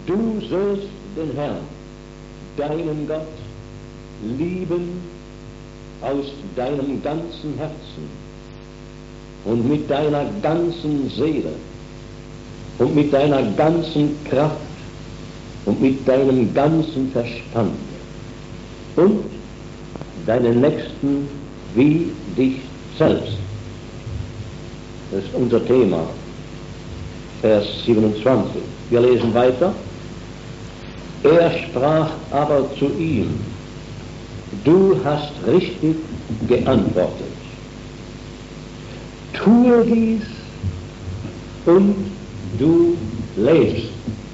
Du sollst den Herrn, deinen Gott, lieben aus deinem ganzen Herzen und mit deiner ganzen Seele und mit deiner ganzen Kraft und mit deinem ganzen Verstand und deinen Nächsten wie dich selbst. Das ist unser Thema, Vers 27. Wir lesen weiter. Er sprach aber zu ihm: Du hast richtig geantwortet. Tue dies und du lebst.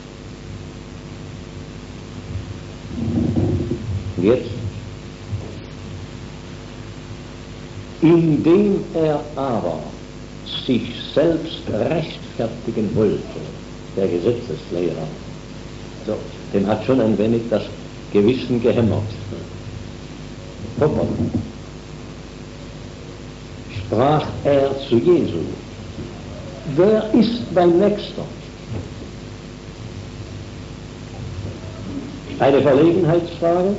Jetzt, indem er aber sich selbst rechtfertigen wollte, der Gesetzeslehrer, so, dem hat schon ein wenig das Gewissen gehämmert. Sprach er zu Jesu: Wer ist mein Nächster? Eine Verlegenheitsfrage,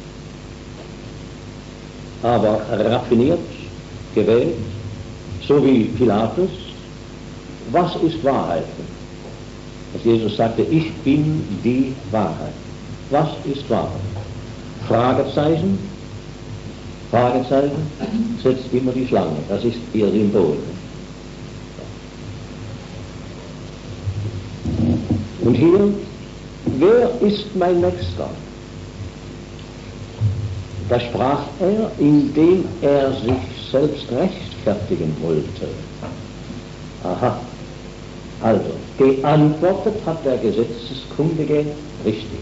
aber raffiniert gewählt, so wie Pilatus. Was ist Wahrheit? Dass Jesus sagte: Ich bin die Wahrheit. Was ist Wahrheit? Fragezeichen, Fragezeichen setzt immer die Schlange. Das ist ihr Symbol. Und hier: Wer ist mein Nächster? Da sprach er, indem er sich selbst rechtfertigen wollte. Aha. Also, geantwortet hat der Gesetzeskundige richtig.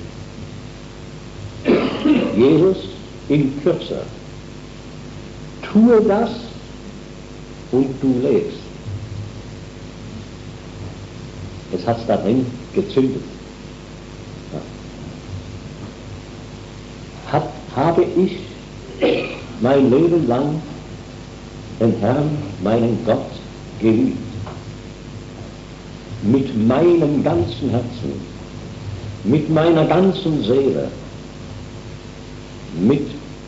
Jesus in Kürze: Tue das und du lebst. Es hat darin gezündet. Habe ich mein Leben lang den Herrn, meinen Gott, geliebt? Mit meinem ganzen Herzen, mit meiner ganzen Seele, mit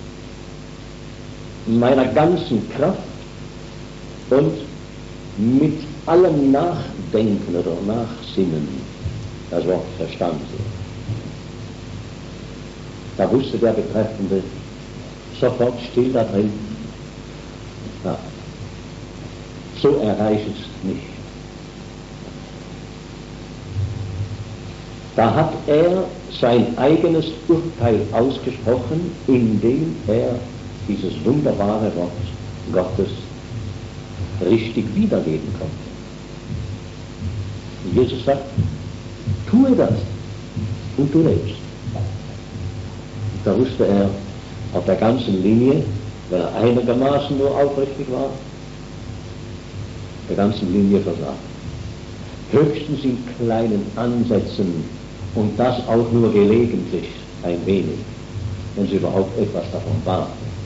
meiner ganzen Kraft und mit allem Nachdenken oder Nachsinnen, das Wort Verstand. Da wusste der Betreffende sofort still da drin: Ja, so erreicht es nicht. Da hat er sein eigenes Urteil ausgesprochen, indem er dieses wunderbare Wort Gottes richtig wiedergeben konnte. Und Jesus sagt: Tue das und du lebst. Da wusste er auf der ganzen Linie, wenn er einigermaßen nur aufrichtig war, der ganzen Linie versagt. Höchstens in kleinen Ansätzen, und das auch nur gelegentlich ein wenig, wenn sie überhaupt etwas davon war.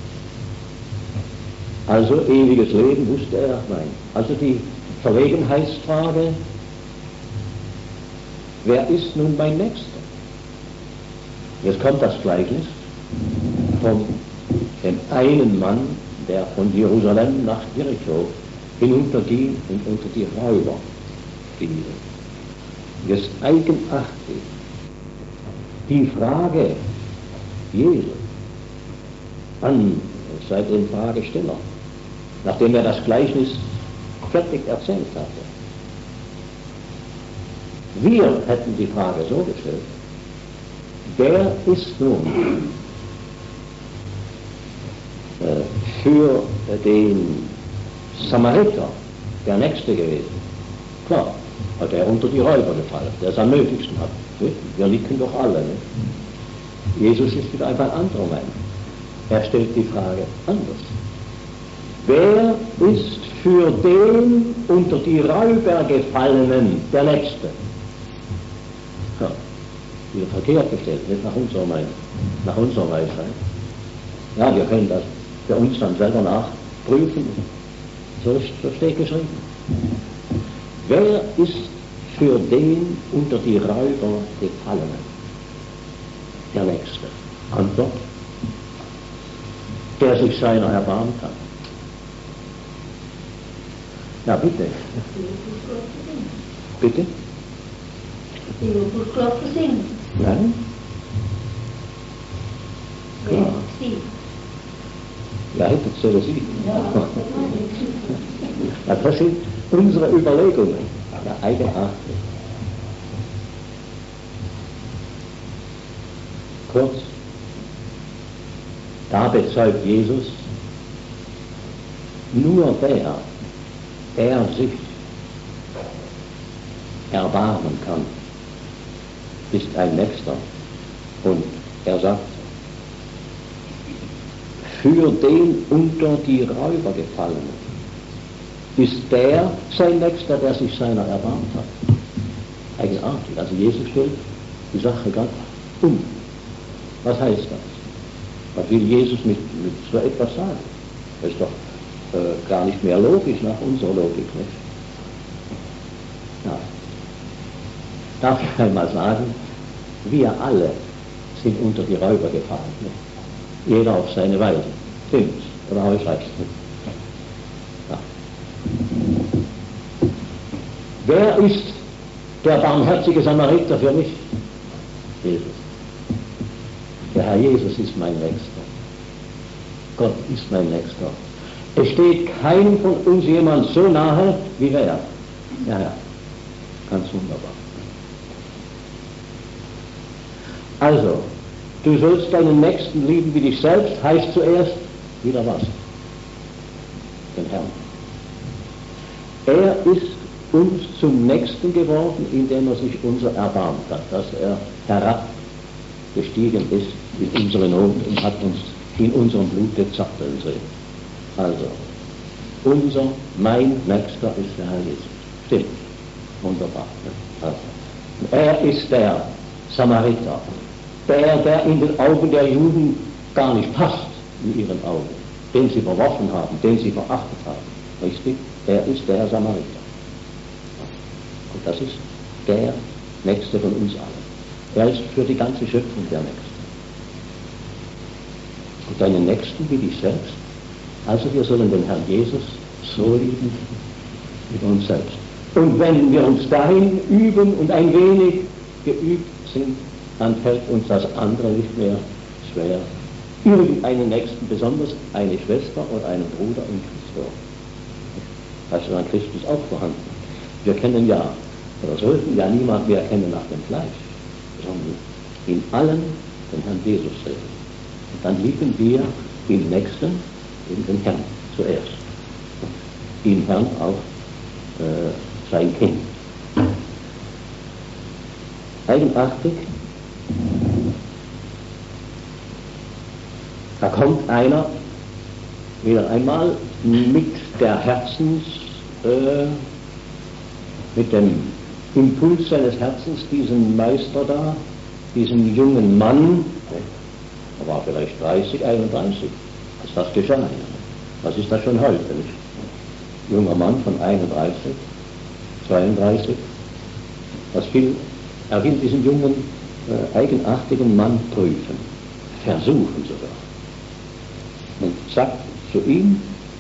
Also ewiges Leben wusste er, nein. Also die Verlegenheitsfrage: Wer ist nun mein Nächster? Jetzt kommt das Gleichnis von dem einen Mann, der von Jerusalem nach Jericho hinunterging und unter die Räuber fiel. Jetzt eigenartig die Frage Jesu an den Fragesteller, nachdem er das Gleichnis fertig erzählt hatte. Wir hätten die Frage so gestellt: Wer ist nun für den Samariter der Nächste gewesen? Klar, hat er unter die Räuber gefallen, der es am nötigsten hat. Wir nicken doch alle. Ne? Jesus ist wieder einfach anderer Meinung. Er stellt die Frage anders. Wer ist für den unter die Räuber gefallenen der Nächste? Ja, wieder verkehrt gestellt, nicht nach unserer Meinung, nach unserer Weisheit. Ja, wir können das für uns dann selber nachprüfen. So steht geschrieben. Wer ist für den unter die Räuber gefallenen, der Nächste. Antwort, der sich seiner erbarmt hat. Ja, bitte. Bitte? Die Lobesglocke singen. Nein? Ja, sie. Ja, hätte es so sie. Ja. Ja, das sind unsere Überlegungen. Ja, eigenartig. Kurz, da bezeugt Jesus, nur der sich erbarmen kann, ist ein Nächster. Und er sagt, für den unter die Räuber gefallenen ist der sein Nächster, der sich seiner erbarmt hat. Eigenartig. Also Jesus stellt die Sache ganz um. Was heißt das? Was will Jesus mit so etwas sagen? Das ist doch gar nicht mehr logisch nach unserer Logik, nicht? Ja. Darf ich einmal sagen, wir alle sind unter die Räuber gefallen. Nicht? Jeder auf seine Weise. Stimmt's? Oder habe ich recht? Ja. Wer ist der barmherzige Samariter für mich? Jesus. Der Herr Jesus ist mein Nächster. Gott ist mein Nächster. Es steht keinem von uns jemand so nahe wie wer. Ja, ganz wunderbar. Also, du sollst deinen Nächsten lieben wie dich selbst, heißt zuerst wieder was? Den Herrn. Er ist uns zum Nächsten geworden, indem er sich unser erbarmt hat, dass er herabgestiegen ist in unsere Not und hat uns in unserem Blute zappeln sehen. Also, mein Nächster ist der Herr Jesus. Stimmt. Wunderbar. Also, er ist der Samariter. Der in den Augen der Juden gar nicht passt, in ihren Augen, den sie verworfen haben, den sie verachtet haben. Richtig? Er ist der Samariter. Und das ist der Nächste von uns allen. Er ist für die ganze Schöpfung der Nächste. Und deinen Nächsten wie dich selbst. Also wir sollen den Herrn Jesus so lieben wie uns selbst. Und wenn wir uns dahin üben und ein wenig geübt sind, dann fällt uns das andere nicht mehr schwer. Irgendeinen Nächsten, besonders eine Schwester oder einen Bruder in Christus. Also an Christus auch vorhanden. Wir kennen ja, oder sollten ja niemand mehr kennen nach dem Fleisch, sondern in allen den Herrn Jesus sehen. Und dann lieben wir im Nächsten, in den Herrn zuerst. Im Herrn auch sein Kind. Eigenartig, da kommt einer wieder einmal mit der mit dem Impuls seines Herzens diesen Meister da, diesen jungen Mann, er war vielleicht 30, 31, als das geschah. Was ist das schon heute, nicht? Junger Mann von 31, 32, er will diesen jungen, eigenartigen Mann prüfen, versuchen sogar. Und sagt zu ihm,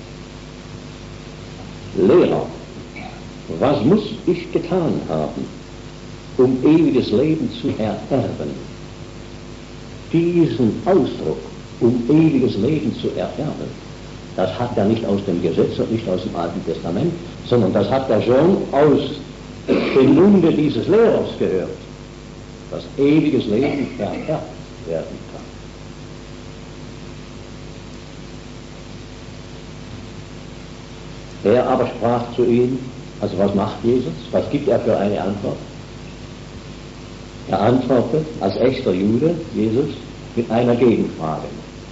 Lehrer, was muss ich getan haben, um ewiges Leben zu ererben? Diesen Ausdruck, um ewiges Leben zu ererben, das hat er nicht aus dem Gesetz und nicht aus dem Alten Testament, sondern das hat er schon aus dem Munde dieses Lehrers gehört, dass ewiges Leben ererbt werden kann. Er aber sprach zu ihm, also was macht Jesus? Was gibt er für eine Antwort? Er antwortet als echter Jude, Jesus, mit einer Gegenfrage.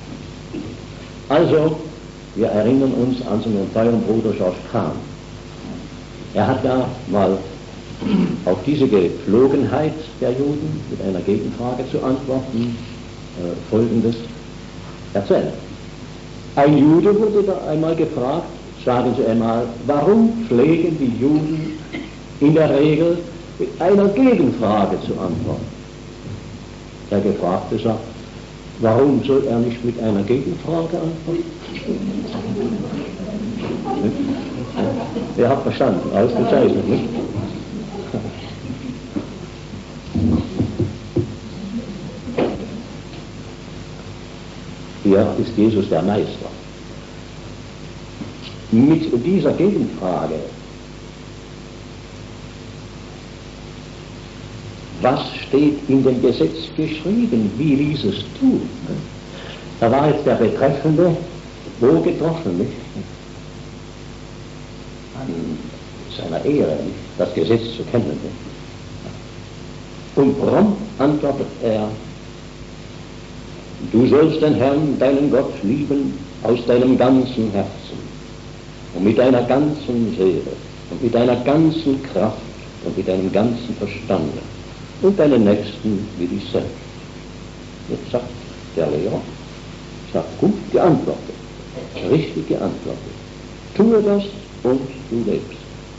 Also, wir erinnern uns an unseren teuren Bruder George Kahn. Er hat ja mal auf diese Gepflogenheit der Juden mit einer Gegenfrage zu antworten, Folgendes erzählt. Ein Jude wurde da einmal gefragt, sagen Sie einmal, warum pflegen die Juden in der Regel mit einer Gegenfrage zu antworten. Der Gefragte sagt, warum soll er nicht mit einer Gegenfrage antworten? Ihr habt verstanden, ausgezeichnet, nicht? Hier ist Jesus der Meister. Mit dieser Gegenfrage, was steht in dem Gesetz geschrieben, wie ließ es tun? Da war jetzt der Betreffende wo getroffen, nicht? An seiner Ehre, nicht? Das Gesetz zu kennen. Nicht? Und prompt antwortet er, du sollst den Herrn, deinen Gott, lieben aus deinem ganzen Herzen und mit deiner ganzen Seele und mit deiner ganzen Kraft und mit deinem ganzen Verstande und deinen Nächsten wie dich selbst. Jetzt sagt der Lehrer, sagt gut geantwortet, richtig geantwortet. Tue das und du lebst.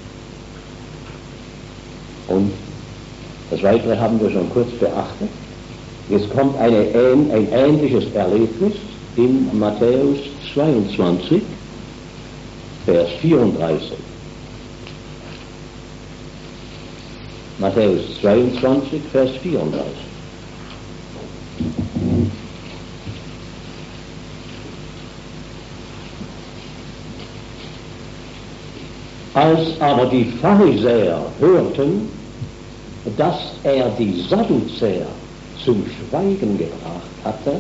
Und das Weitere haben wir schon kurz beachtet. Jetzt kommt ein ähnliches Erlebnis in Matthäus 22, Vers 34. Matthäus 22, Vers 34. Als aber die Pharisäer hörten, dass er die Sadduzäer zum Schweigen gebracht hatte,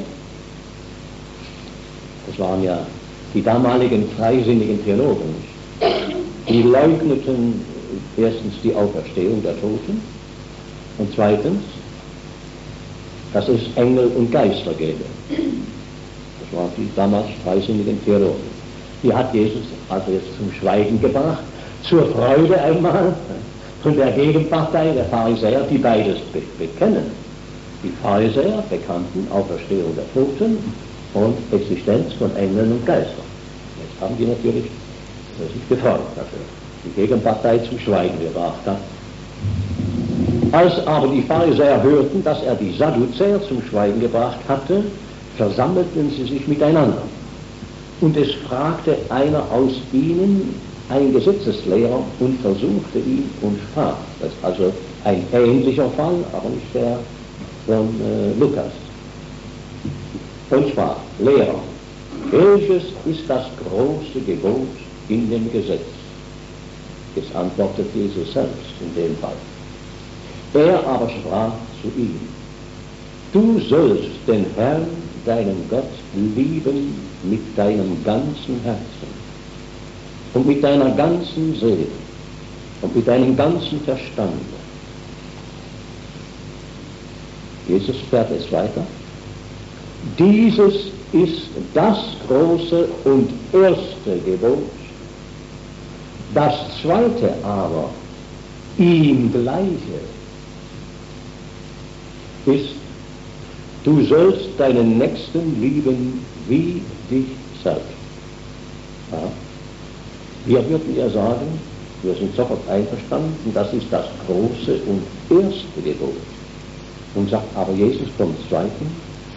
das waren ja die damaligen freisinnigen Theologen, die leugneten erstens die Auferstehung der Toten und zweitens, dass es Engel und Geister gäbe. Das waren die damals freisinnigen Theologen. Die hat Jesus also jetzt zum Schweigen gebracht, zur Freude einmal von der Gegenpartei der Pharisäer, die beides bekennen. Die Pharisäer bekannten Auferstehung der Toten und Existenz von Engeln und Geistern. Jetzt haben die natürlich sich gefreut, dass er die Gegenpartei zum Schweigen gebracht hat. Als aber die Pharisäer hörten, dass er die Sadduzäer zum Schweigen gebracht hatte, versammelten sie sich miteinander. Und es fragte einer aus ihnen, ein Gesetzeslehrer, und versuchte ihn und sprach. Das ist also ein ähnlicher Fall, aber nicht der von Lukas. Und sprach, Lehrer, welches ist das große Gebot in dem Gesetz? Jetzt antwortet Jesus selbst in dem Fall. Er aber sprach zu ihm, du sollst den Herrn, deinen Gott, lieben mit deinem ganzen Herzen und mit deiner ganzen Seele und mit deinem ganzen Verstande. Jesus fährt es weiter. Dieses ist das große und erste Gebot. Das zweite aber, ihm gleiche, ist, du sollst deinen Nächsten lieben wie dich selbst. Ja. Wir würden ja sagen, wir sind sofort einverstanden, das ist das große und erste Gebot. Und sagt aber Jesus vom Zweiten,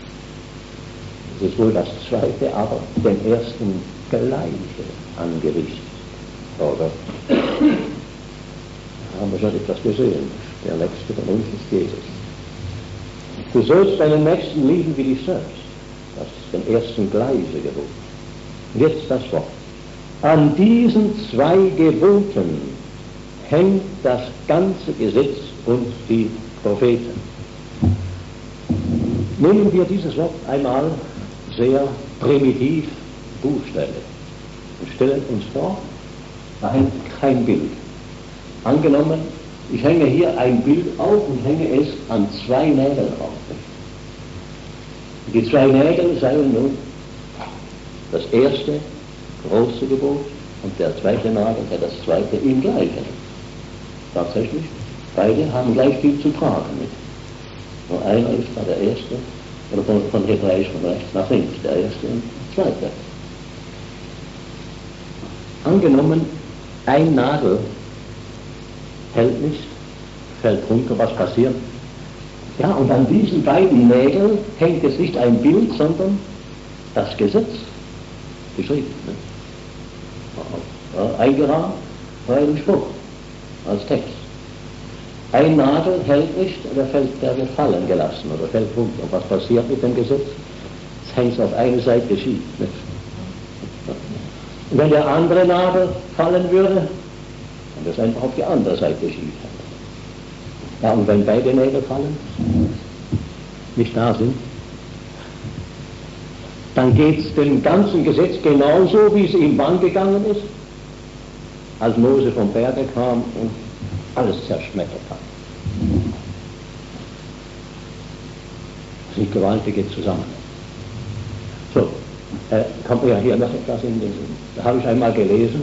es ist wohl das Zweite, aber dem Ersten gleiche angerichtet. Oder? Da haben wir schon etwas gesehen. Der Nächste von uns ist Jesus. Du sollst deinen Nächsten lieben wie dich selbst. Das ist dem Ersten gleiche Gebot. Und jetzt das Wort. An diesen zwei Geboten hängt das ganze Gesetz und die Propheten. Nehmen wir dieses Wort einmal sehr primitiv buchstäblich und stellen uns vor, da hängt kein Bild. Angenommen, ich hänge hier ein Bild auf und hänge es an zwei Nägeln auf. Die zwei Nägel seien nun das erste große Gebot und der zweite Nagel, das zweite ihm gleiche. Tatsächlich, beide haben gleich viel zu tragen. Nicht? Nur einer ist da der erste, oder von Hebräisch von rechts nach links, der erste und der zweite. Angenommen, ein Nagel hält nicht fällt runter, was passiert? Ja, und an diesen beiden Nägeln hängt jetzt nicht ein Bild, sondern das Gesetz geschrieben. Ne? Ja, eingerahmt bei einem Spruch als Text. Ein Nagel hält nicht, der wird fallen gelassen oder fällt runter. Und was passiert mit dem Gesetz? Es hängt auf eine Seite schief. Nicht? Und wenn der andere Nagel fallen würde, dann wird es einfach auf die andere Seite schief. Ja, und wenn beide Nägel fallen, nicht da sind, dann geht es dem ganzen Gesetz genauso, wie es ihm wann gegangen ist, als Mose vom Berge kam und alles zerschmettert hat. Das sind gewaltige Zusammenhänge. So, kommt mir ja hier noch etwas in den Sinn. Da habe ich einmal gelesen,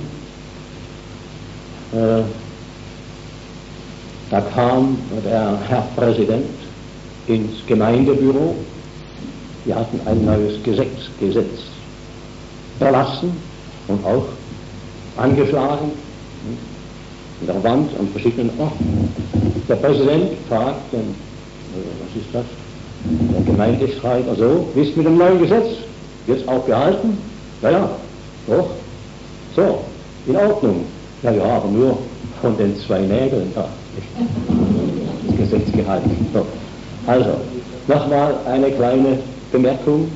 da kam der Herr Präsident ins Gemeindebüro. Wir hatten ein neues Gesetz erlassen und auch angeschlagen in der Wand an verschiedenen Orten. Der Präsident fragt den, was ist das? Der Gemeindeschreiber, so, wie ist mit dem neuen Gesetz? Wird es auch gehalten? Ja, doch. So, in Ordnung. Ja, aber nur von den 2 Nägeln da. Das Gesetz gehalten. So. Also, nochmal eine kleine Bemerkung.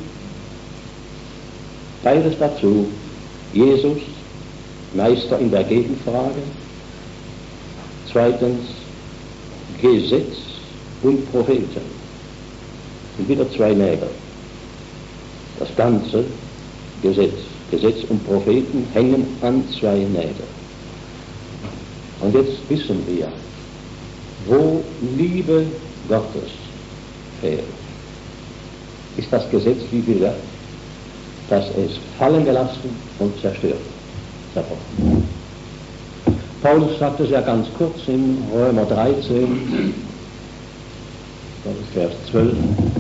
Beides dazu. Jesus, Meister in der Gegenfrage. Zweitens, Gesetz und Propheten. Und wieder 2 Nägel. Das ganze Gesetz und Propheten hängen an 2 Nägeln. Und jetzt wissen wir, wo Liebe Gottes fehlt, ist das Gesetz wie viel wert, dass es fallen gelassen und zerstört. Paulus sagt es ja ganz kurz in Römer 13, das ist Vers 12.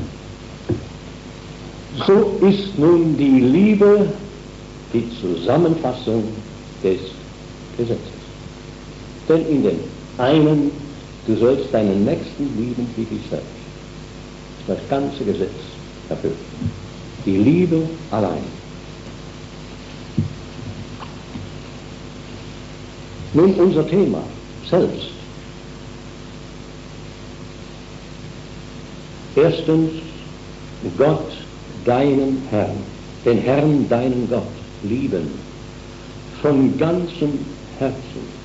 So ist nun die Liebe die Zusammenfassung des Gesetzes. Denn in dem einen, du sollst deinen Nächsten lieben wie dich selbst, ist das ganze Gesetz erfüllt. Die Liebe allein. Nun unser Thema selbst. Erstens, Gott, deinen Herrn, den Herrn, deinen Gott, lieben, von ganzem Herzen.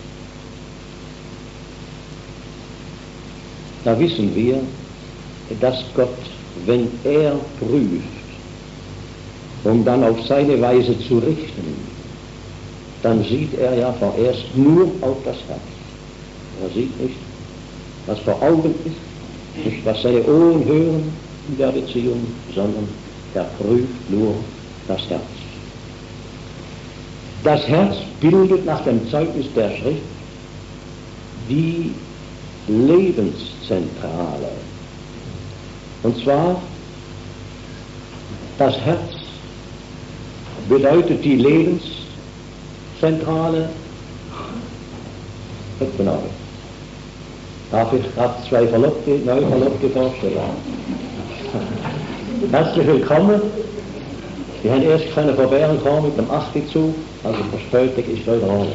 Da wissen wir, dass Gott, wenn er prüft, um dann auf seine Weise zu richten, dann sieht er ja vorerst nur auf das Herz. Er sieht nicht, was vor Augen ist, nicht was seine Ohren hören in der Beziehung, sondern er prüft nur das Herz. Das Herz bildet nach dem Zeugnis der Schrift die Lebenszentrale. Und zwar, das Herz bedeutet die Lebenszentrale. Genau. Darf ich gerade 2 neu Verlobte vorstellen? Herzlich willkommen. Wir haben erst keine Verbehren gekommen mit dem 8. Zug, also verspätet ist heute Abend.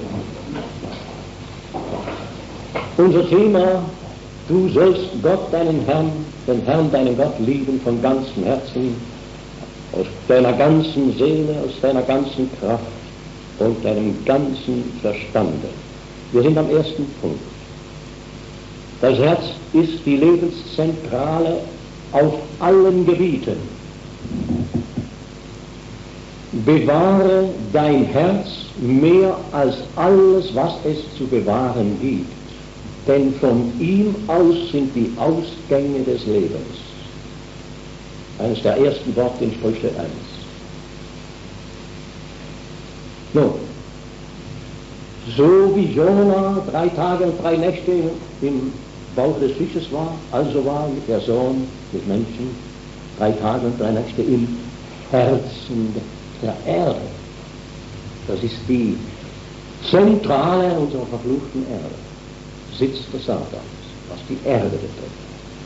Unser Thema, du sollst Gott, deinen Herrn, den Herrn, deinen Gott lieben von ganzem Herzen, aus deiner ganzen Seele, aus deiner ganzen Kraft und deinem ganzen Verstande. Wir sind am ersten Punkt. Das Herz ist die Lebenszentrale auf allen Gebieten. Bewahre dein Herz mehr als alles, was es zu bewahren gibt. Denn von ihm aus sind die Ausgänge des Lebens. Eines der ersten Worte in Sprüche 1. Nun, so wie Jona 3 Tage und 3 Nächte im Bauch des Fisches war, also war der Sohn des Menschen 3 Tage und 3 Nächte im Herzen der Erde. Das ist die Zentrale unserer verfluchten Erde. Sitz des Satans. was die Erde betrifft.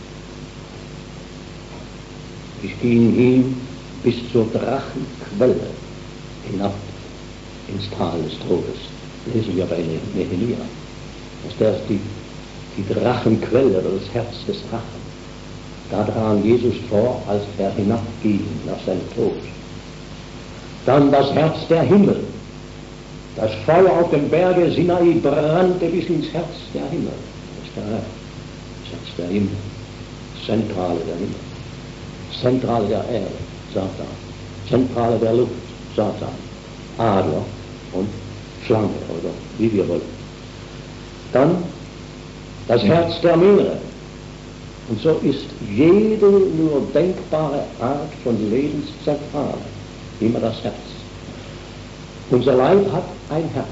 Ich ging hin bis zur Drachenquelle hinab ins Tal des Todes. Lesen wir bei Nehemia. Das ist die Drachenquelle, das Herz des Drachen. Da drang Jesus vor, als er hinabging nach seinem Tod. Dann das Herz der Himmel. Das Feuer auf dem Berge Sinai brannte bis ins Herz der Himmel. Das ist der Herr. Das Herz der Himmel. Zentrale der Himmel. Zentrale der Erde, Satan. Zentrale der Luft, Satan. Adler und Schlange, oder wie wir wollen. Dann das Herz der Meere. Und so ist jede nur denkbare Art von Lebenszentrale immer das Herz. Unser Leib hat ein Herz.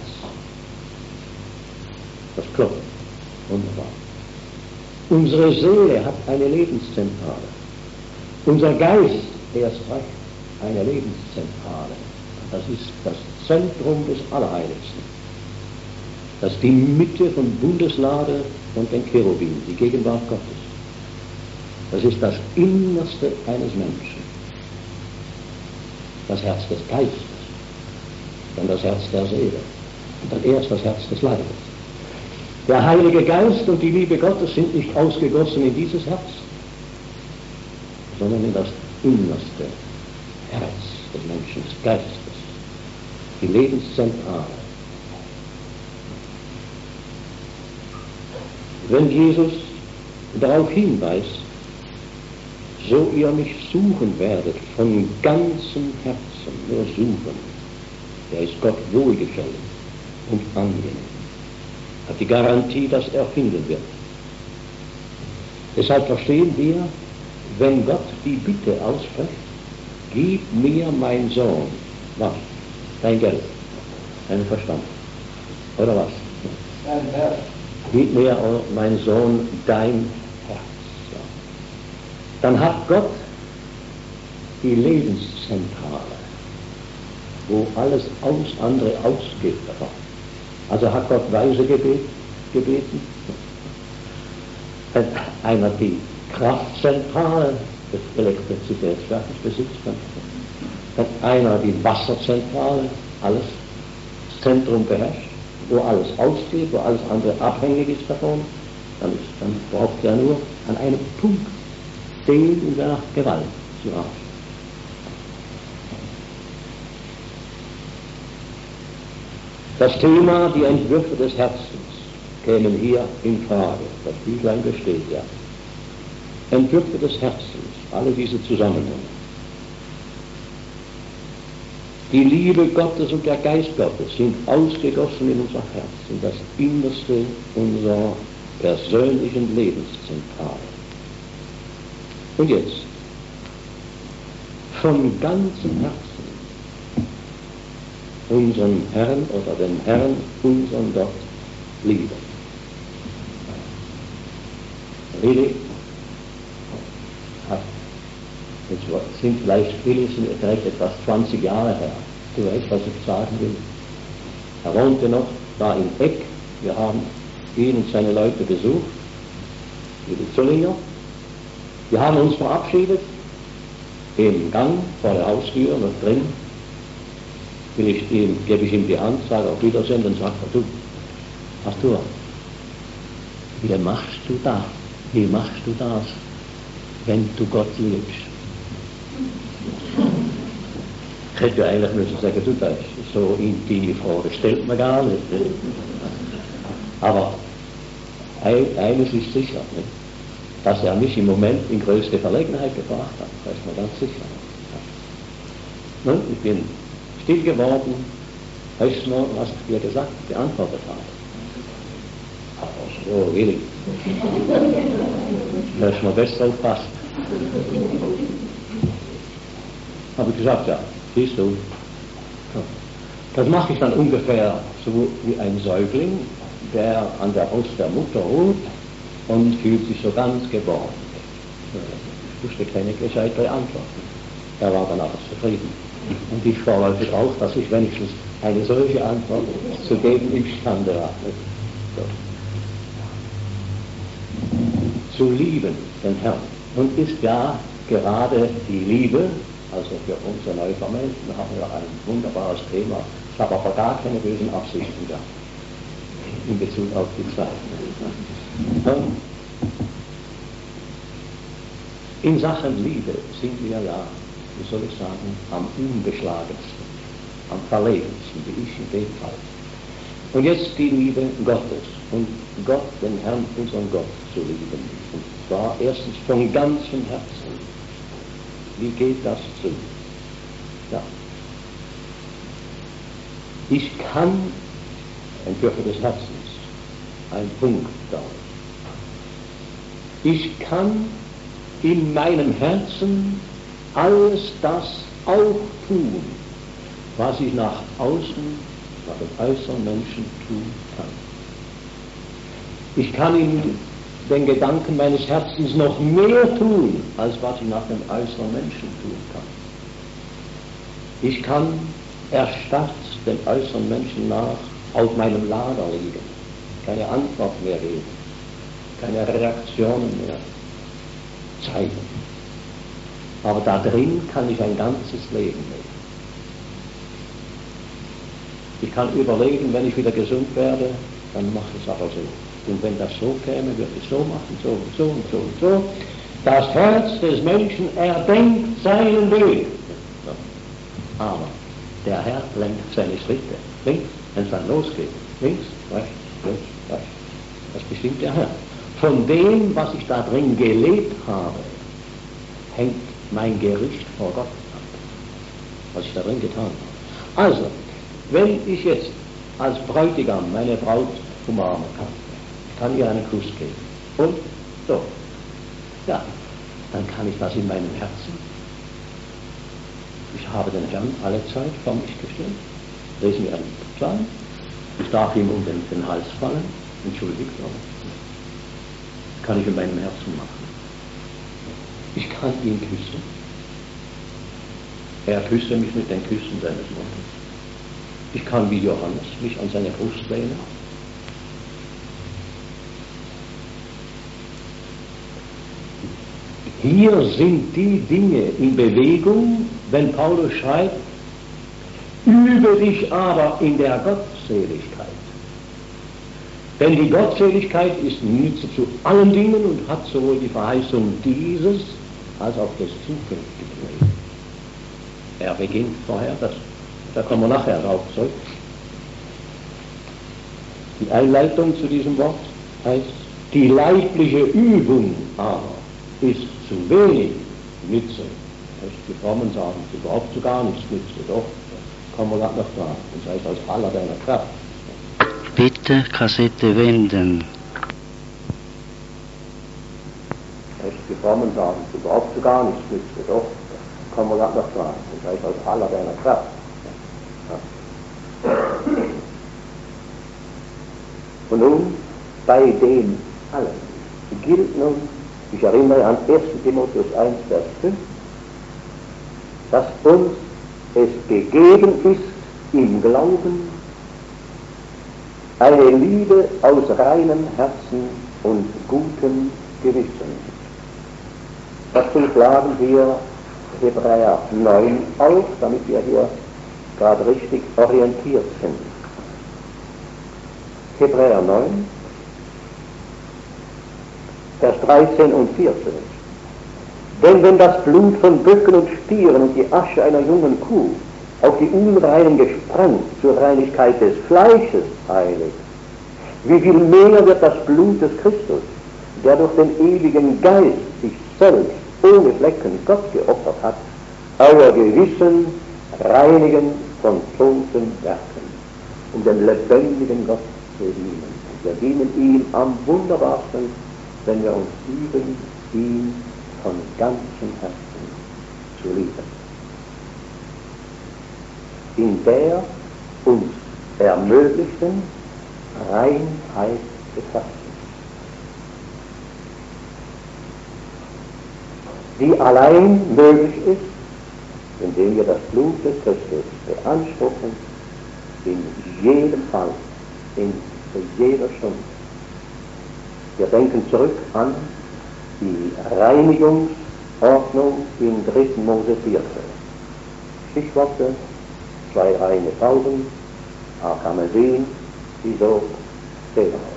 Das klopft. Wunderbar. Unsere Seele hat eine Lebenszentrale. Unser Geist, erst recht, eine Lebenszentrale. Das ist das Zentrum des Allerheiligsten. Das ist die Mitte von Bundeslade und den Cherubim, die Gegenwart Gottes. Das ist das Innerste eines Menschen. Das Herz des Geistes, dann das Herz der Seele und dann erst das Herz des Leibes. Der Heilige Geist und die Liebe Gottes sind nicht ausgegossen in dieses Herz, sondern in das innerste Herz des Menschen, des Geistes, die Lebenszentrale. Wenn Jesus darauf hinweist, so ihr mich suchen werdet, von ganzem Herzen, nur suchen, der ist Gott wohlgefällig und angenehm, hat die Garantie, dass er finden wird. Deshalb verstehen wir, wenn Gott die Bitte ausspricht, gib mir, mein Sohn, was? Dein Geld, deinen Verstand, oder was? Dein Herz. Gib mir, mein Sohn, dein Herz. Ja. Dann hat Gott die Lebenszentrale, wo alles andere ausgeht davon. Also hat Gott weise gebeten. Hat einer die Kraftzentrale des Elektrizitätswerkes besitzt, hat einer die Wasserzentrale, alles Zentrum beherrscht, wo alles ausgeht, wo alles andere abhängig ist davon, dann braucht er nur an einem Punkt den in seiner Gewalt zu haben. Das Thema, die Entwürfe des Herzens, kämen hier in Frage. Das Büchlein besteht ja. Entwürfe des Herzens, alle diese Zusammenhänge. Die Liebe Gottes und der Geist Gottes sind ausgegossen in unser Herz, in das Innerste unserer persönlichen Lebenszentrale. Und jetzt, von ganzem Herzen, unseren Herrn oder den Herrn, unseren Gott, lieben. Willi hat, jetzt sind vielleicht Willi direkt etwas 20 Jahre her. Du weißt, was ich sagen will. Er wohnte noch da im Eck. Wir haben ihn und seine Leute besucht, Willi Zollinger. Wir haben uns verabschiedet, im Gang vor der Haustür noch drin. Gebe ich ihm die Hand, sage auf Wiedersehen, dann sagt er, du, Arthur, wie machst du das? Wie machst du das, wenn du Gott liebst? Ich hätte ja eigentlich müssen sagen, du, das ist so intime Frage, stellt man gar nicht. Aber eines ist sicher, nicht? Dass er mich im Moment in größte Verlegenheit gebracht hat, das ist mir ganz sicher. Nun, ich bin still geworden, weißt du noch, was ich dir gesagt, geantwortet habe. Aber so willig. Dass man besser aufpasst. Habe ich gesagt, ja, siehst du, das mache ich dann ungefähr so wie ein Säugling, der an der Brust der Mutter ruht und fühlt sich so ganz geborgen. Ich wusste keine gescheite Antworten. Er war dann aber zufrieden. Und ich vorläufig auch, dass ich wenigstens eine solche Antwort zu geben imstande war. So. zu lieben, den Herrn. Und ist ja gerade die Liebe, also für unsere Neuvermählten haben wir ein wunderbares Thema. Ich habe aber gar keine bösen Absichten gehabt in Bezug auf die Zeit. In Sachen Liebe sind wir ja, wie soll ich sagen, am unbeschlagensten, am verlegensten, wie ich in dem Fall. Und jetzt die Liebe Gottes und Gott, den Herrn, unseren Gott zu lieben. Und zwar erstens von ganzem Herzen. Wie geht das zu? Ja. Ich kann, Entwürfe des Herzens, ein Punkt da. Ich kann in meinem Herzen alles das auch tun, was ich nach außen, nach dem äußeren Menschen tun kann. Ich kann in den Gedanken meines Herzens noch mehr tun, als was ich nach dem äußeren Menschen tun kann. Ich kann erstarrt dem äußeren Menschen nach auf meinem Lager liegen, keine Antwort mehr geben, keine Reaktionen mehr zeigen. Aber da drin kann ich ein ganzes Leben leben. Ich kann überlegen, wenn ich wieder gesund werde, dann mache ich es aber so. Und wenn das so käme, würde ich so machen, so und so und so und so. Das Herz des Menschen erdenkt seinen Weg. Aber der Herr lenkt seine Schritte. Links, wenn es dann losgeht. Links, rechts, links, rechts. Das bestimmt der Herr. Von dem, was ich da drin gelebt habe, hängt mein Gericht vor Gott ab. Was ich da drin getan habe. Also, wenn ich jetzt als Bräutigam meine Braut umarmen kann ihr einen Kuss geben. Und so. Ja, dann kann ich das in meinem Herzen. Ich habe den Herrn alle Zeit vor mich gestellt. Lesen wir einen Psalm. Ich darf ihm um den Hals fallen. Entschuldigt, aber das kann ich in meinem Herzen machen. Ich kann ihn küssen. Er küsse mich mit den Küssen seines Mundes. Ich kann wie Johannes mich an seine Brust lehnen. Hier sind die Dinge in Bewegung, wenn Paulus schreibt, übe dich aber in der Gottseligkeit. Denn die Gottseligkeit ist Nütze zu allen Dingen und hat sowohl die Verheißung dieses als auch des zukünftigen Lebens. Er beginnt vorher, da kommen wir nachher drauf zurück. Die Einleitung zu diesem Wort heißt, die leibliche Übung aber ist zu wenig Nütze. Die Frommen sagen, überhaupt zu gar nichts Nütze. Doch, kommen wir gerade noch dran. Das heißt, aus aller deiner Kraft. Bitte Kassette wenden. Die Frommen sagen, überhaupt zu gar nichts Nütze. Doch, kommen wir gerade noch dran. Das heißt, aus aller deiner Kraft. Ja. Und nun, bei dem allen gilt nun, ich erinnere an 1. Timotheus 1, Vers 5, dass uns es gegeben ist, im Glauben eine Liebe aus reinem Herzen und gutem Gewissen. Dazu schlagen wir Hebräer 9 auf, damit wir hier gerade richtig orientiert sind. Hebräer 9, Vers 13 und 14. Denn wenn das Blut von Böcken und Stieren und die Asche einer jungen Kuh auf die Unreinen gesprengt zur Reinigkeit des Fleisches heiligt, wie viel mehr wird das Blut des Christus, der durch den ewigen Geist sich selbst ohne Flecken Gott geopfert hat, euer Gewissen reinigen von toten Werken, um den lebendigen Gott zu dienen. Und wir dienen ihm am wunderbarsten, wenn wir uns üben, ihn von ganzem Herzen zu lieben, in der uns ermöglichten Reinheit des Herzens, die allein möglich ist, indem wir das Blut des Christus beanspruchen, in jedem Fall, zu jeder Stunde. Wir denken zurück an die Reinigungsordnung in 3. Mose 14. Stichworte: 2 reine Tauben, Arkamesin, Isop, Zedernholz.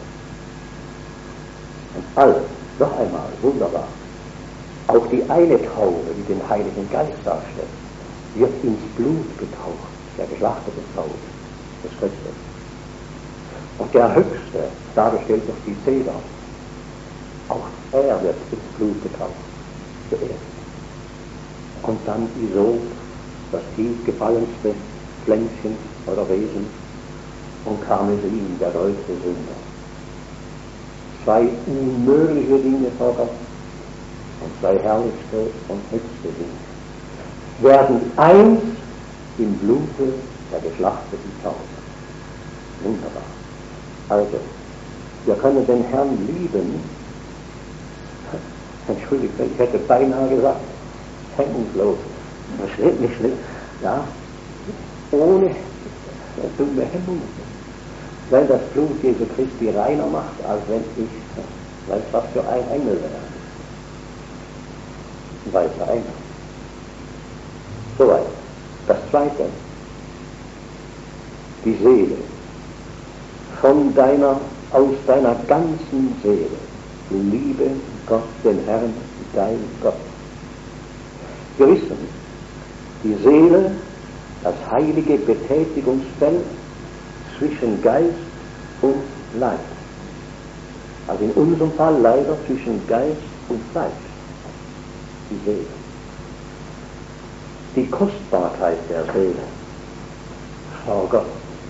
Und alles, noch einmal, wunderbar. Auch die eine Taube, die den Heiligen Geist darstellt, wird ins Blut getaucht, der geschlachtete Taube des Christus. Und der Höchste, dargestellt durch die Zeder, auch er wird ins Blut getaucht, zuerst. Und dann Isop, das tief gefallenste Pflänzchen oder Wesen, und Karmesin, der größte Sünder. 2 unmögliche Dinge vor Gott und 2 herrlichste und höchste Dinge werden eins im Blute der geschlachteten Taube. Wunderbar. Also, wir können den Herrn lieben, entschuldigt, ich hätte beinahe gesagt, hemmungslos, nicht schlimm, ja, ohne dumme Hemmung. Weil das Blut Jesu Christi reiner macht, als wenn ich, weiß was für ein Engel wäre. Weißer Engel. Soweit. Das Zweite, die Seele. Aus deiner ganzen Seele, liebe Gott, den Herrn, dein Gott. Wir wissen, die Seele, das heilige Betätigungsfeld zwischen Geist und Leib. Also in unserem Fall leider zwischen Geist und Fleisch. Die Seele. Die Kostbarkeit der Seele vor Gott.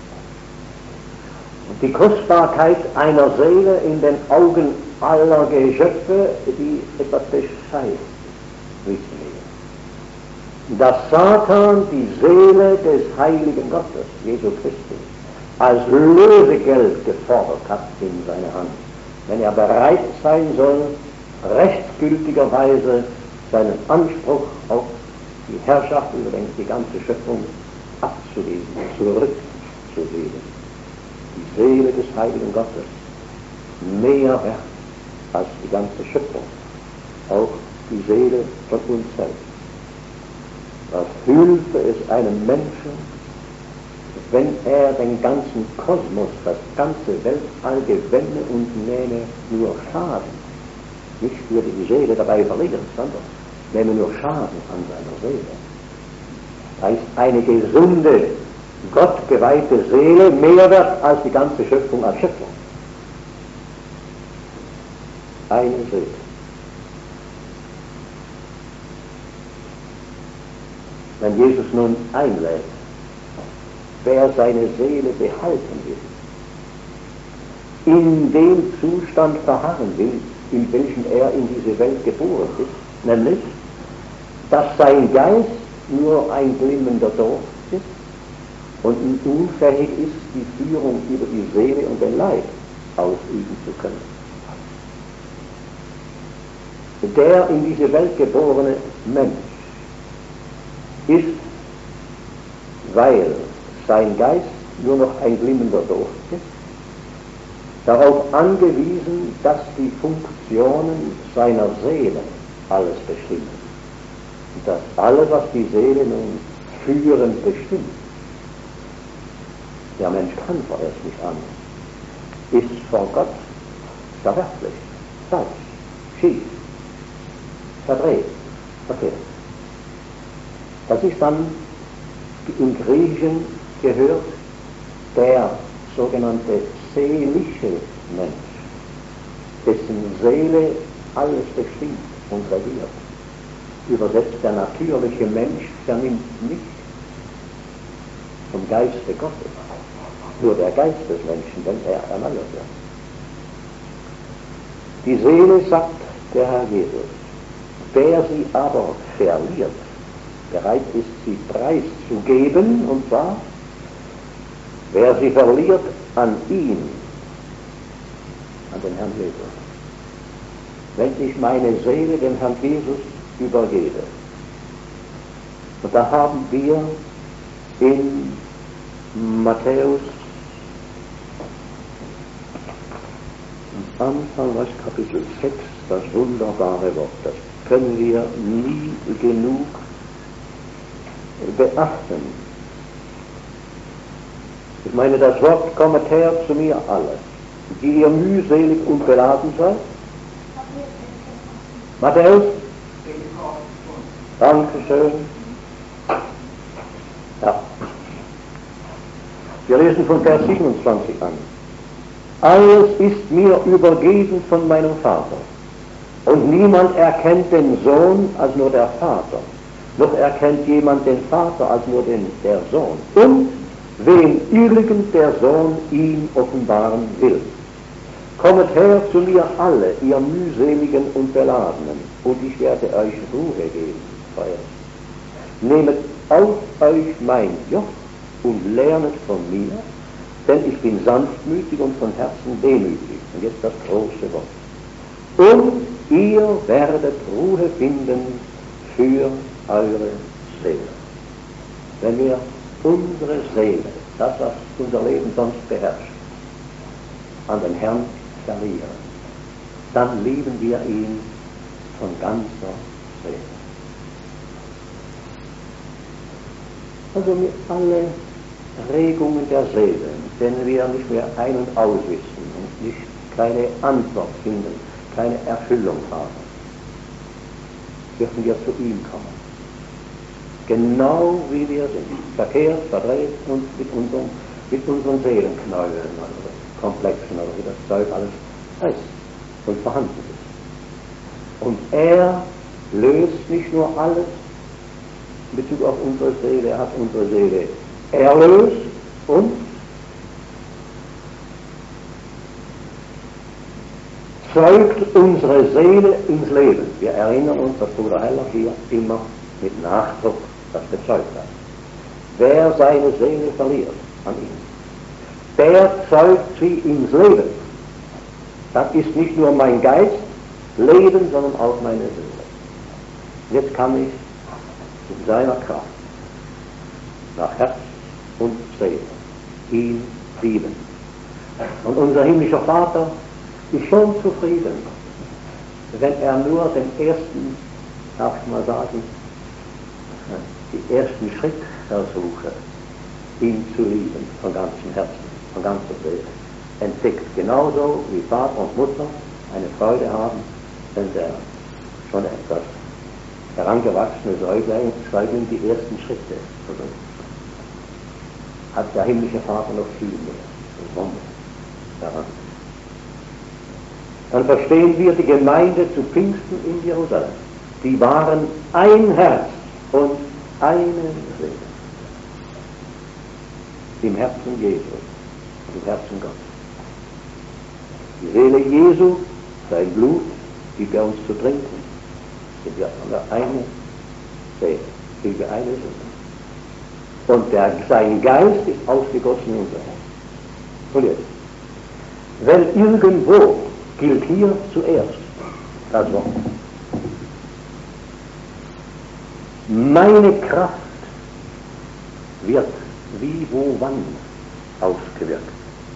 Und die Kostbarkeit einer Seele in den Augen aller Geschöpfe, die etwas bescheiden wissen wir. Dass Satan die Seele des heiligen Gottes, Jesu Christi, als Lösegeld gefordert hat in seine Hand, wenn er bereit sein soll, rechtsgültigerweise seinen Anspruch auf die Herrschaft über die ganze Schöpfung abzulegen, zurückzulegen. Die Seele des heiligen Gottes, mehr wert als die ganze Schöpfung, auch die Seele von uns selbst. Was hülfe es einem Menschen, wenn er den ganzen Kosmos, das ganze Weltall gewänne und nähme nur Schaden, nicht würde die Seele dabei verlieren, sondern nähme nur Schaden an seiner Seele. Da ist eine gesunde, gottgeweihte Seele mehr wert als die ganze Schöpfung als Schöpfung. Eine Seele. Wenn Jesus nun einlädt, wer seine Seele behalten will, in dem Zustand verharren will, in welchem er in diese Welt geboren ist, nämlich, dass sein Geist nur ein glimmender Dorf ist und unfähig ist, die Führung über die Seele und den Leib ausüben zu können. Der in diese Welt geborene Mensch ist, weil sein Geist nur noch ein glimmender Dorf ist, darauf angewiesen, dass die Funktionen seiner Seele alles bestimmen. Und dass alles, was die Seele nun führend bestimmt, der Mensch kann vorerst nicht anders, ist vor Gott verwerflich, falsch, schief, verdreht, verkehrt. Das ist dann im Griechischen gehört der sogenannte seelische Mensch, dessen Seele alles bestimmt und regiert. Übersetzt, der natürliche Mensch vernimmt nicht vom Geiste Gottes, nur der Geist des Menschen, wenn er erneuert wird. Die Seele, sagt der Herr Jesus, wer sie aber verliert, bereit ist, sie preiszugeben, und zwar, wer sie verliert, an ihn, an den Herrn Jesus. Wenn ich meine Seele dem Herrn Jesus übergebe, und da haben wir in Matthäus Anfang Kapitel 6, das wunderbare Wort, das können wir nie genug beachten. Ich meine, das Wort: kommet her zu mir alle, die ihr mühselig und beladen seid. Matthäus? Dankeschön. Ja. Wir lesen von Vers 27 an. Alles ist mir übergeben von meinem Vater. Und niemand erkennt den Sohn als nur der Vater. Noch erkennt jemand den Vater als nur der Sohn. Und wem irgend der Sohn ihn offenbaren will. Kommet her zu mir alle, ihr mühseligen und Beladenen, und ich werde euch Ruhe geben. Nehmet auf euch mein Joch und lernet von mir, denn ich bin sanftmütig und von Herzen demütig. Und jetzt das große Wort. Und ihr werdet Ruhe finden für eure Seele. Wenn wir unsere Seele, das, was unser Leben sonst beherrscht, an den Herrn verlieren, dann lieben wir ihn von ganzer Seele. Also mit alle Regungen der Seele, denen wir nicht mehr ein- und auswissen und nicht keine Antwort finden, keine Erfüllung haben, dürfen wir zu ihm kommen. Genau wie wir sind, verkehrt, verdreht und mit unseren Seelenknäueln oder Komplexen oder wie das Zeug alles heißt und vorhanden ist. Und er löst nicht nur alles in Bezug auf unsere Seele, er hat unsere Seele erlöst und zeugt unsere Seele ins Leben. Wir erinnern uns, dass Bruder Heller hier immer mit Nachdruck das bezeugt hat. Wer seine Seele verliert an ihm, der zeugt sie ins Leben. Das ist nicht nur mein Geist Leben, sondern auch meine Seele. Jetzt kann ich in seiner Kraft nach Herz und Seele ihn lieben. Und unser himmlischer Vater ist schon zufrieden, wenn er nur den ersten, darf ich mal sagen, die ersten Schritt versuche, ihn zu lieben von ganzem Herzen, von ganzer Seele. Entdeckt genauso wie Vater und Mutter eine Freude haben, wenn der schon etwas herangewachsene Säugling die ersten Schritte versucht. Hat der himmlische Vater noch viel mehr Wunder daran. Dann verstehen wir die Gemeinde zu Pfingsten in Jerusalem. Die waren ein Herz und eine Seele. Im Herzen Jesu und im Herzen Gottes. Die Seele Jesu, sein Blut, gibt er uns zu trinken. Sind wir eine Seele, sind wir eine Seele. Und sein Geist ist ausgegossen in unser Herz. Und jetzt, wenn irgendwo gilt hier zuerst das Wort. Meine Kraft wird wie wo wann ausgewirkt.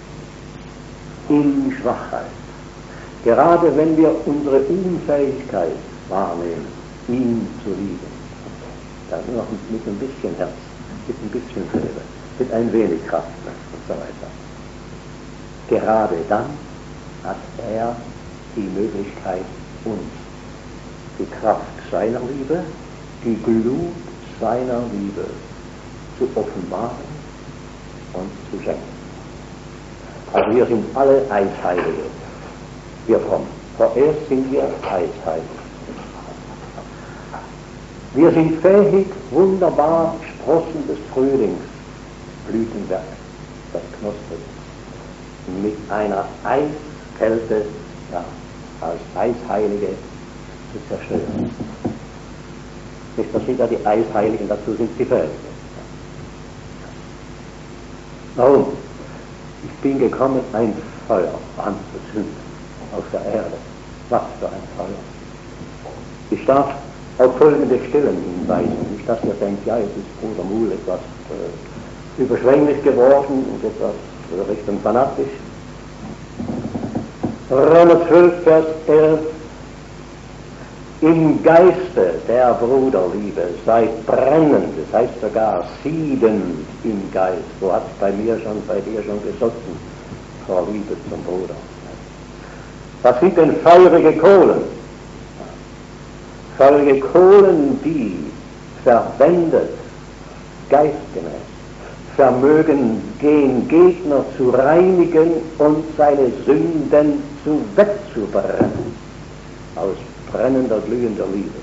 In Schwachheit. Gerade wenn wir unsere Unfähigkeit wahrnehmen, ihn zu lieben. Das nur noch mit ein bisschen Herz, mit ein bisschen Seele, mit ein wenig Kraft und so weiter. Gerade dann hat er die Möglichkeit, uns die Kraft seiner Liebe, die Glut seiner Liebe zu offenbaren und zu schenken. Also wir sind alle Eisheilige. Wir kommen. Vorerst sind wir Eisheilige. Wir sind fähig, wunderbar Sprossen des Frühlings, Blütenwerk, das knostet, mit einer Eiskälte, ja, als Eisheilige zu zerstören. Nicht, das sind ja die Eisheiligen, dazu sind sie fähig. Warum? Ich bin gekommen, ein Feuer anzuzünden auf der Erde. Was für ein Feuer. Ich darf auf folgende Stellen hinweisen. Nicht, dass ihr denkt, ja, jetzt ist Bruder Muhl etwas überschwänglich geworden und etwas Richtung fanatisch. Römer 12, Vers 11. Im Geiste der Bruderliebe seid brennend, das heißt sogar siedend im Geist. Wo hat es bei dir schon gesotten, vor Liebe zum Bruder? Was sind denn feurige Kohlen? Feurige Kohlen, die verwendet, geistgemäß, vermögen den Gegner zu reinigen und seine Sünden wegzubrennen, aus brennender, glühender Liebe.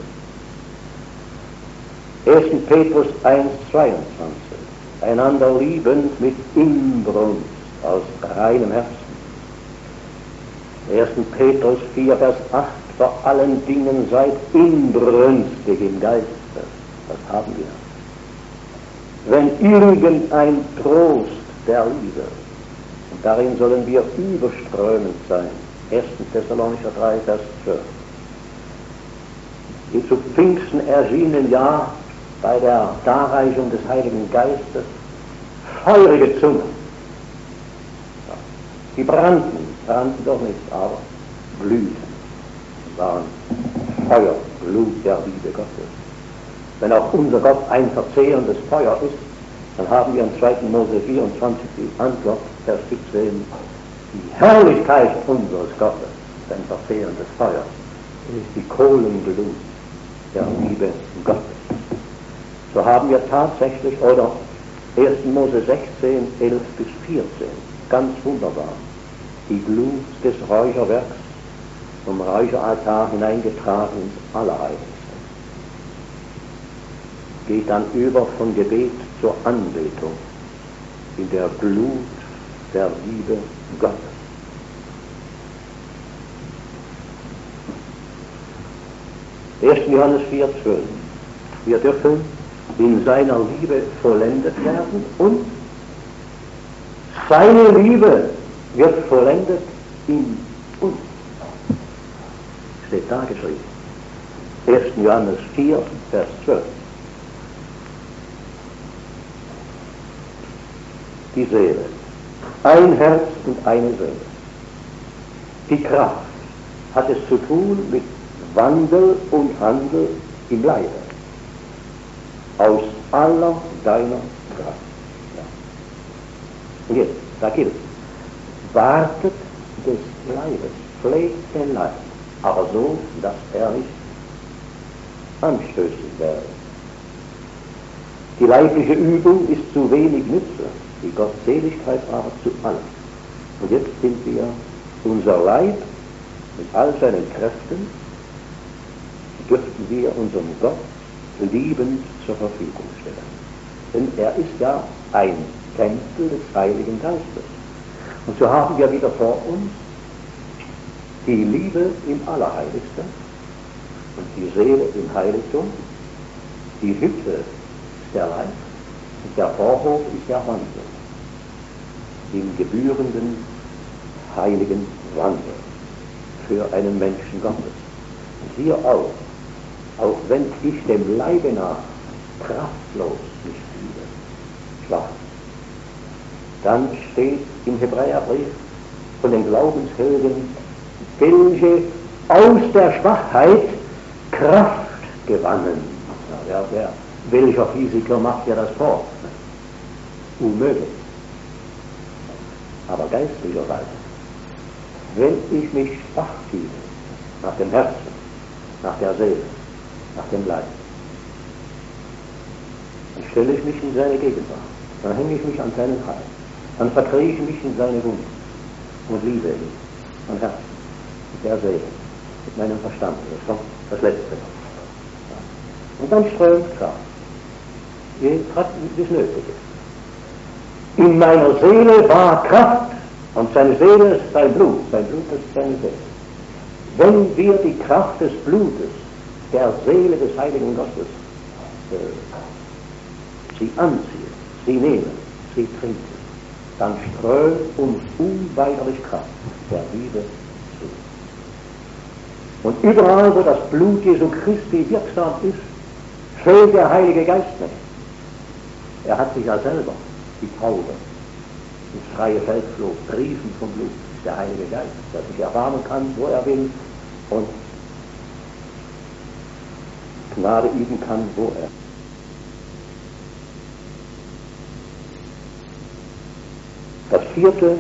1. Petrus 1, 22. Einander liebend mit Inbrunst aus reinem Herzen. 1. Petrus 4, Vers 8. Vor allen Dingen seid inbrünstig im Geiste. Das haben wir. Wenn irgendein Trost der Liebe, und darin sollen wir überströmend sein. 1. Thessalonicher 3, Vers 12. Die zu Pfingsten erschienen ja bei der Darreichung des Heiligen Geistes feurige Zungen. Die brannten doch nicht, aber glühten. Waren Feuer, Glut der Liebe Gottes. Wenn auch unser Gott ein verzehrendes Feuer ist, dann haben wir in 2. Mose 24 die Antwort, Vers 17, die Herrlichkeit unseres Gottes, ein verzehrendes Feuer, ist die Kohlenglut der Liebe Gottes. So haben wir tatsächlich, oder 1. Mose 16, 11 bis 14, ganz wunderbar, die Glut des Räucherwerks vom Räucheraltar hineingetragen ins Allerheiligste. Geht dann über von Gebet zur Anbetung in der Glut der Liebe Gottes. Johannes 4, 12. Wir dürfen in seiner Liebe vollendet werden und seine Liebe wird vollendet in uns. Steht da geschrieben. 1. Johannes 4, Vers 12. Die Seele. Ein Herz und eine Seele. Die Kraft hat es zu tun mit Wandel und Handel im Leibe. Aus aller deiner Kraft. Ja. Und jetzt, da gilt, wartet des Leibes, pflegt den Leib, aber so, dass er nicht anstößig werde. Die leibliche Übung ist zu wenig Nütze, die Gottseligkeit aber zu allem. Und jetzt sind wir unser Leib mit all seinen Kräften, dürften wir unserem Gott liebend zur Verfügung stellen. Denn er ist ja ein Tempel des Heiligen Geistes. Und so haben wir wieder vor uns die Liebe im Allerheiligsten und die Seele im Heiligtum. Die Hütte ist der Leib und der Vorhof ist der Wandel. Im gebührenden heiligen Wandel für einen Menschen Gottes. Und hier auch wenn ich dem Leibe nach kraftlos mich fühle, schwach, dann steht im Hebräerbrief von den Glaubenshelden, welche aus der Schwachheit Kraft gewannen. Ja, welcher Physiker macht ja das vor? Unmöglich. Aber geistlicherweise, wenn ich mich schwach fühle, nach dem Herzen, nach der Seele, nach dem Leib, dann stelle ich mich in seine Gegenwart, dann hänge ich mich an seinen Hals, dann verkriege ich mich in seine Wunden und liebe ihn von Herzen, mit der Seele, mit meinem Verstand. Das kommt das Letzte. Und dann strömt Kraft, wie es nötig ist. In meiner Seele war Kraft und seine Seele ist sein Blut ist seine Seele. Wenn wir die Kraft des Blutes, der Seele des Heiligen Gottes, sie anziehen, sie nehmen, sie trinken, dann strömt uns unweigerlich Kraft der Liebe zu. Und überall, wo das Blut Jesu Christi wirksam ist, fehlt der Heilige Geist nicht. Er hat sich ja selber die Taube ins freie Feld flog, triefend vom Blut. der Heilige Geist, der sich erbarmen kann, wo er will, und Gnade üben kann, wo er. Das vierte,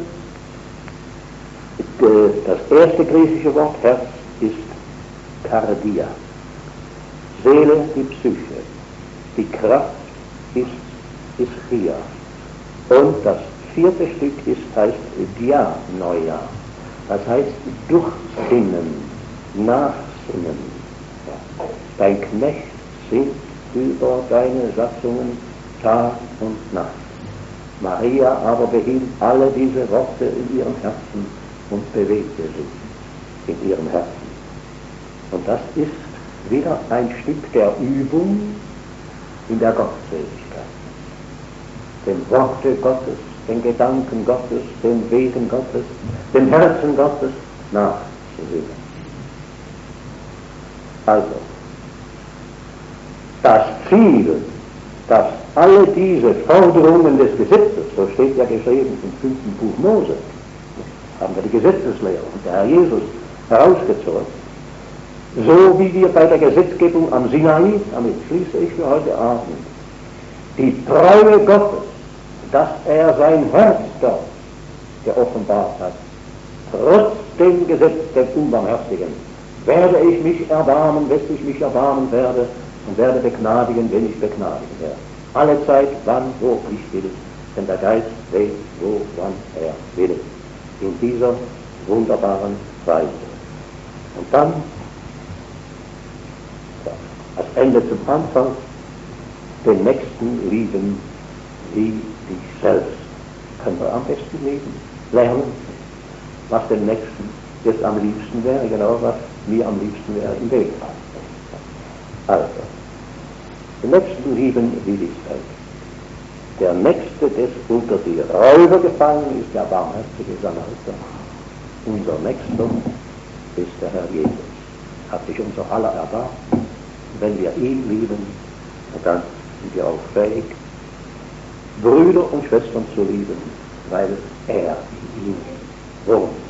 das erste griechische Wort Herz ist Kardia. Seele, die Psyche. Die Kraft ist Ischia. Und das vierte Stück heißt Dianoia. Das heißt durchsinnen, nachsinnen. Dein Knecht sinnt über deine Satzungen Tag und Nacht. Maria aber behielt alle diese Worte in ihrem Herzen und bewegte sich in ihrem Herzen. Und das ist wieder ein Stück der Übung in der Gottseligkeit. Dem Worte Gottes, den Gedanken Gottes, den Wegen Gottes, dem Herzen Gottes nachzusinnen. Also, das Ziel, dass alle diese Forderungen des Gesetzes, so steht ja geschrieben im 5. Buch Mose, haben wir die Gesetzeslehre und der Herr Jesus herausgezogen, so wie wir bei der Gesetzgebung am Sinai, damit schließe ich für heute Abend, die Treue Gottes, dass er sein Herz dort geoffenbart hat, trotz dem Gesetz des Unbarmherzigen, werde ich mich erbarmen, bis ich mich erbarmen werde und werde begnadigen, wenn ich begnadigen werde. Alle Zeit, wann, wo ich will, denn der Geist weiß, wo, wann er will. In dieser wunderbaren Weise. Und dann, als Ende zum Anfang, den Nächsten lieben wie dich selbst. Können wir am besten lieben, lernen, was dem Nächsten jetzt am liebsten wäre, genau was mir am liebsten wäre im Weg. Also, den Nächsten lieben wie dich selbst. Der Nächste, des unter die Räuber gefallen ist, der barmherzige Samariter. Unser Nächster ist der Herr Jesus. Hat sich unser aller erbarmt. Wenn wir ihn lieben, dann sind wir auch fähig, Brüder und Schwestern zu lieben, weil er in ihnen wohnt.